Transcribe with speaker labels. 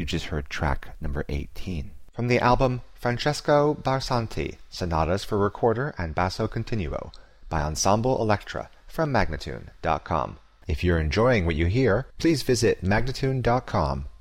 Speaker 1: just heard track number 18. From the album Francesco Barsanti, Sonatas for Recorder and Basso Continuo, by Ensemble Electra, from Magnatune.com. If you're enjoying what you hear, please visit Magnatune.com